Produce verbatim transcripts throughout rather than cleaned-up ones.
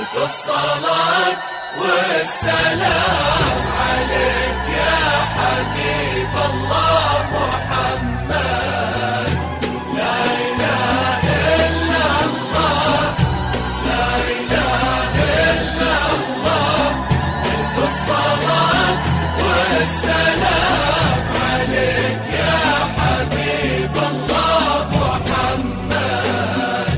الصلاة والسلام عليك يا حبيب الله محمد. لا إله إلا الله، لا إله إلا الله. ألف الصلاة والسلام عليك يا حبيب الله محمد.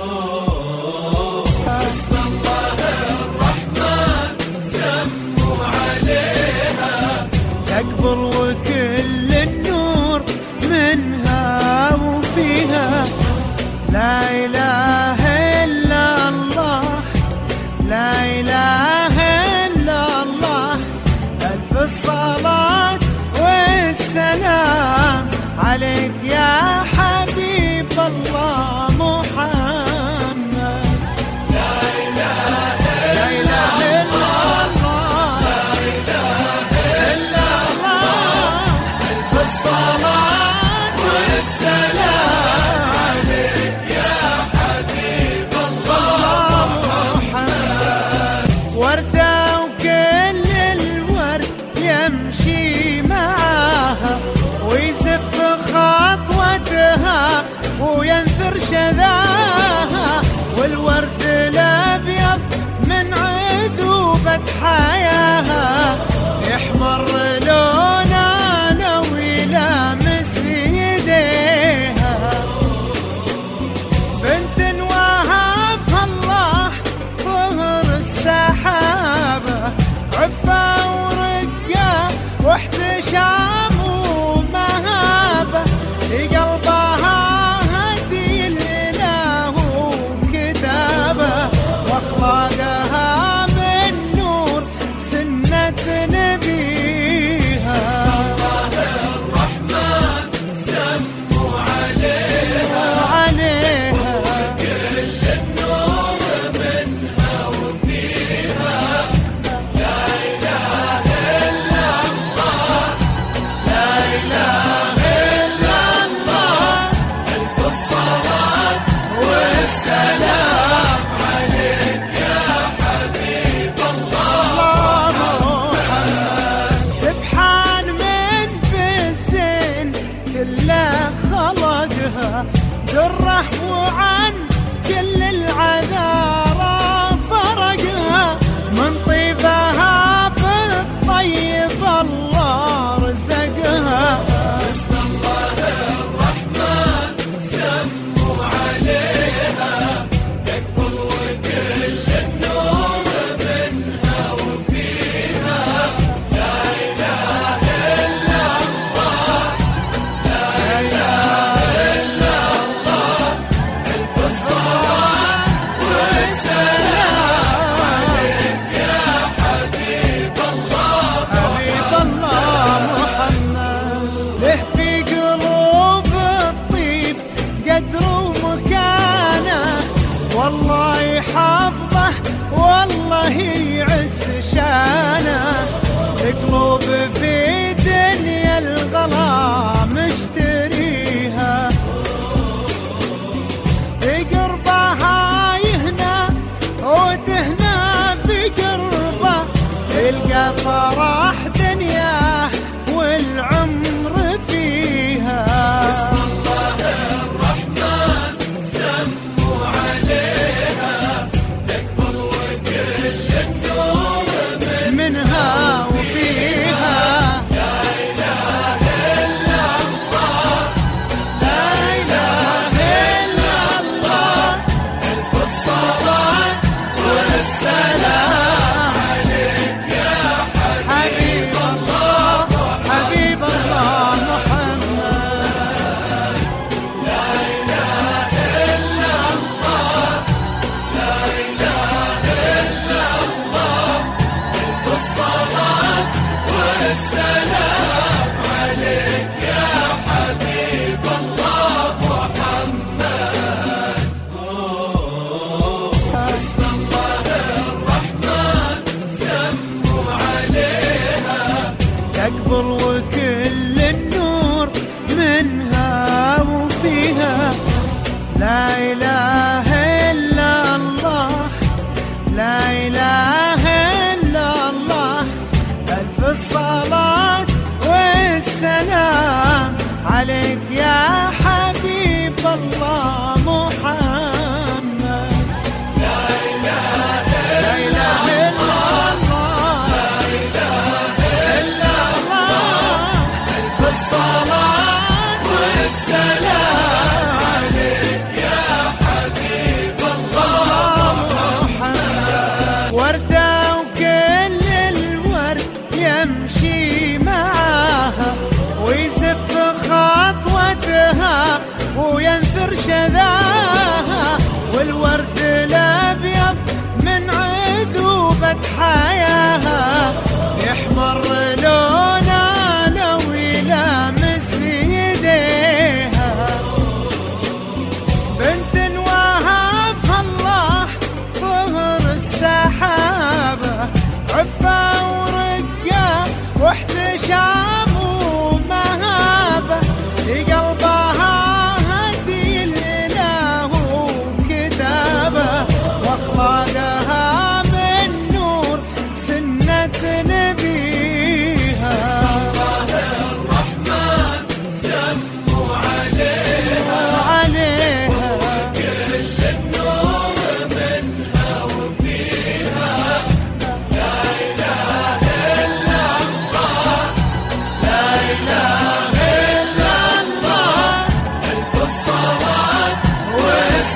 بسم الله الرحمن سموا عليها، تكبر وكل النور منها وفيها. لا إله إلا الله، لا إله إلا الله. ألف الصلاة والسلام عليك يا حبيب الله محمد. لا إله لا إله إلا الله، لا إله إلا الله. ألف الصلاة والسلام عليك يا حبيب الله محمد. وردة وكل الورد يمشي معاها، ويزف خطوتها وينثر شذاها. والورد الأبيض من عذوبة حياها، يحمر لونه لو يلامس يديها. بنت وهبها الله ظهر السحابة، عفة ورقة واحتشام ومهابة. قلبها هدي الإله وكتابة، واخلاقها من نور سنة نبيها. الرحمن سموا عليها، عليها كل النور منها وفيها. لا إله إلا الله، لا إله إلا الله. ألف الصلاة والسلام عليك يا حبيب الله محمد. سبحان من في الزين كله خلقها، دره وعن كل العذارى فرقها. من طيبها بالطيب الله رزقها. بسم الله الرحمن سموا عليها، تكبر وكل النور منها وفيها. لا إله إلا الله، لا إله إلا الله. ألف الصلاة والسلام عليك يا حبيب الله حبيب الله محمد. له في قلوب الطيب قدر ومكانه، والله يحفظه والله يعز شانه. قلوب في دنيا الغلا مشتريها، بقربها يهنى وتهنى في قربه. تلقى فرح دنياه والعمر فيها. الرحمن سموا عليها،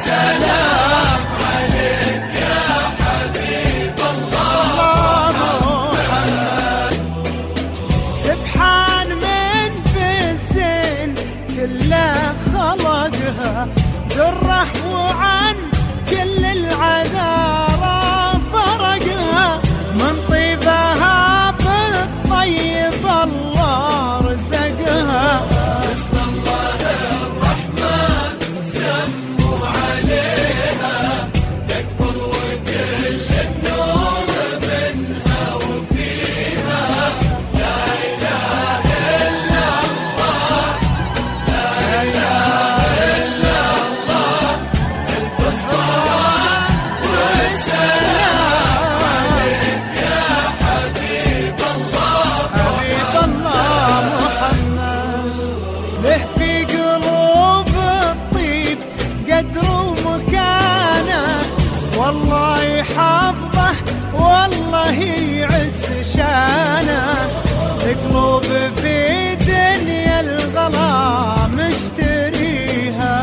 سلام عليك يا حبيب الله محمد. سبحان من في الزين كله خلقها دره وعن كل العذارى فرقها من طيبها بالطيب الله رزقها. بسم الله الرحمن سموا عليها تكبر وكل النور منها وفيها لا إله إلا الله لا إله إلا الله ألف الصلاة والسلام عليك يا حبيب الله حبيب الله محمد. له في قلوب الطيب قدر ومكانه والله يحفظه والله يعز شانه. قلوب في دنيا الغلا مشتريها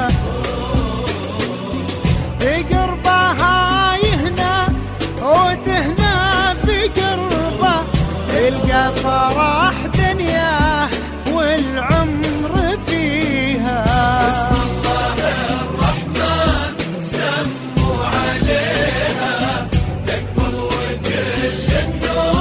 بقربها يهنى وتهنى في قربه تلقى فرح دنياه والعمر فيها. الله الرحمن سموا عليها تكبر وكل النور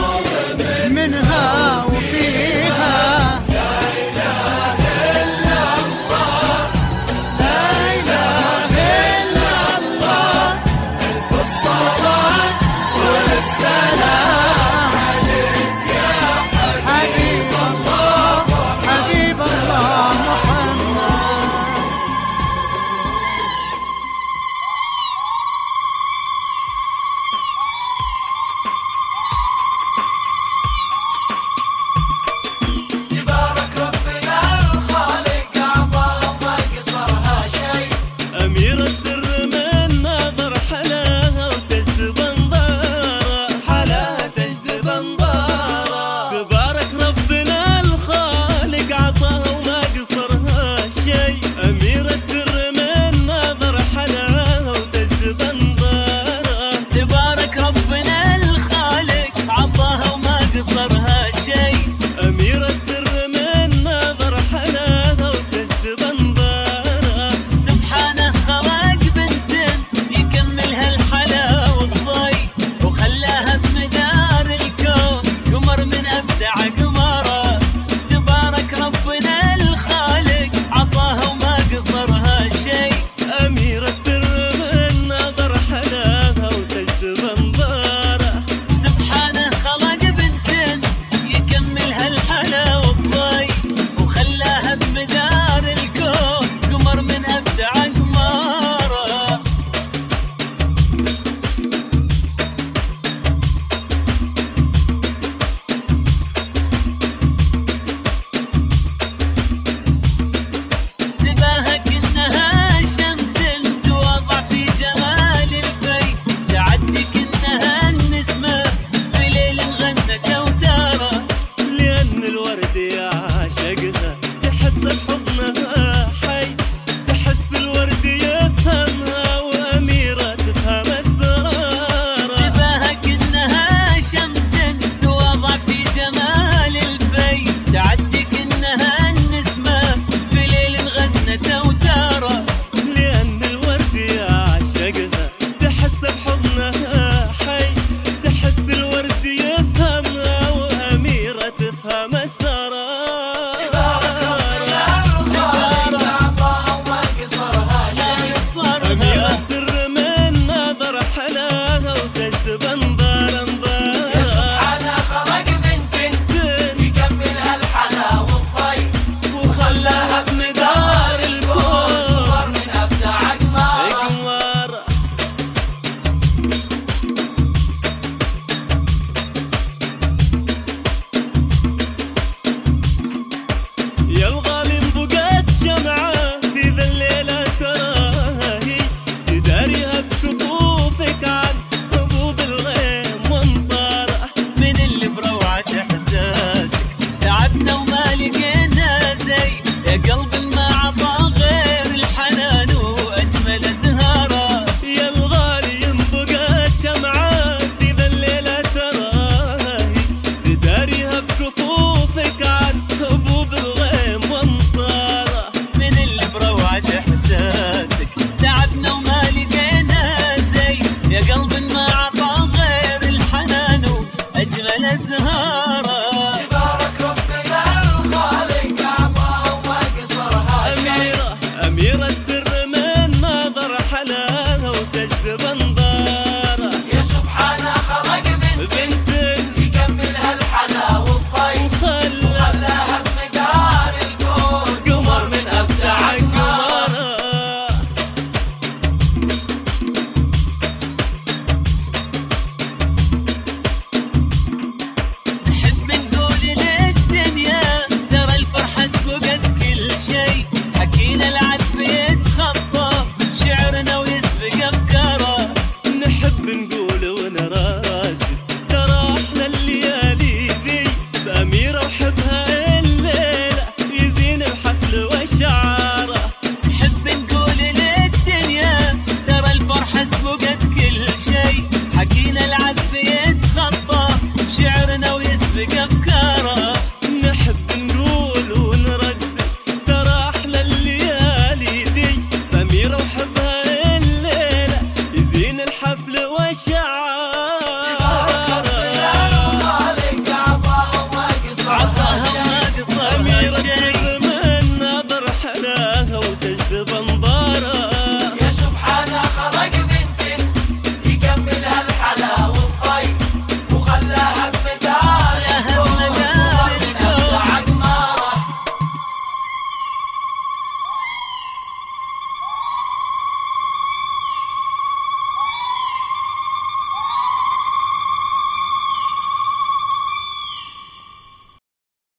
المجد ظن